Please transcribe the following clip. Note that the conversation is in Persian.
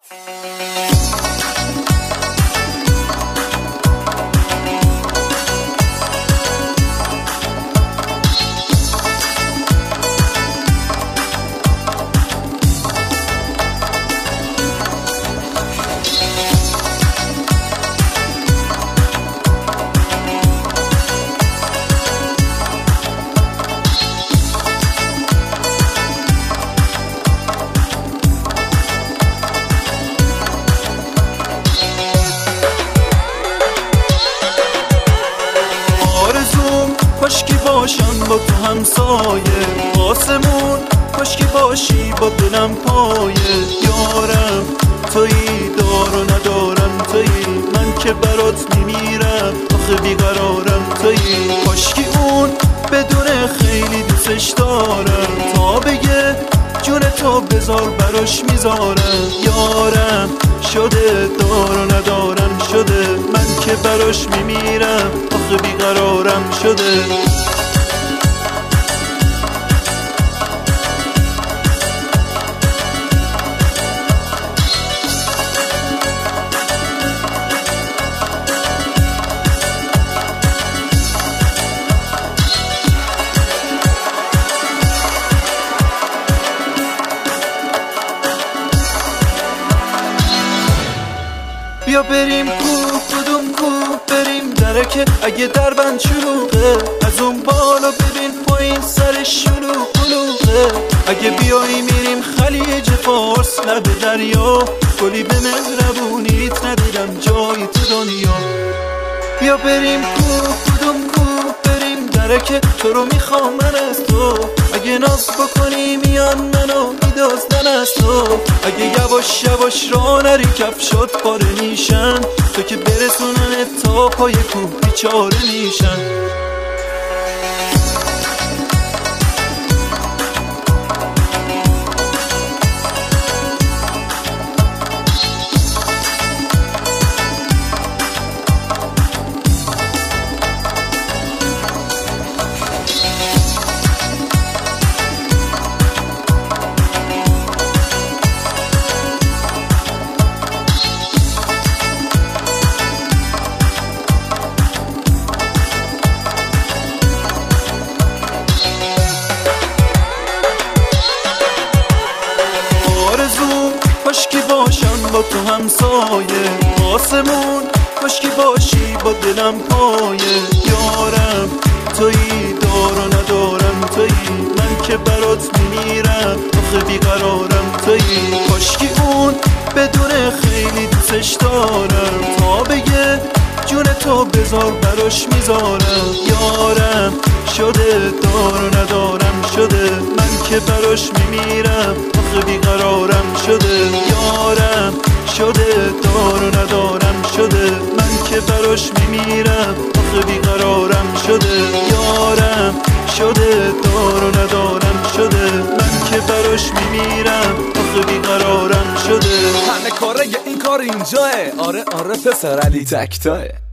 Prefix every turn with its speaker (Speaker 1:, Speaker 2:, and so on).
Speaker 1: کاشکی باشم با تو همسایه، آسمون کاشکی باشی با دلم پایه. یارم تویی، دار و ندارم تویی، من که برات میمیرم آخه بیقرارم تویی. کاشکی اون بدون خیلی دوستش دارم، تا بگه جون تو بذار براش میذارم. یارم شده، دار و ندارم شده، من که براش میمیرم آخه بیقرارم شده. بیا بریم کوه، کدوم کوه بریم؟ درکه اگه دربند شلوغه، از اون بالا ببین پایین سرش شلوغ بلوغه. اگه بیایی میریم خلیج فارس لب دریا، گلی به مهربونیت ندیدم جایی تو دنیا. بیا بریم کوه، کدوم کوه بریم؟ درکه تو رو میخوام من از تو، اگه ناز بکنی میان منو میدازدن از تو. اگه یواش یواش را نری کفشات پاره میشن، تو که برسونن تا پای کوه بیچاره میشن. کاشکی باشم با تو همسایه، آسمون کاشکی باشی با دلم پایه. یارم تویی، دار و ندارم تویی، من که برات میمیرم آخه بیقرارم تویی. کاشکی اون بدون خیلی دوستش دارم، تا بگه جون تو بذار براش میذارم. یارم شده، دار و ندارم شده، من که براش میمیرم آخه بیقرارم شده. یارم شده، دار و ندارم شده، من که براش میمیرم آخه بیقرارم شده. یارم شده، دار و ندارم شده، من که براش میمیرم آخه بیقرارم شده.
Speaker 2: همه کاره این کار اینجاه، آره آره پسر علی تکتاه.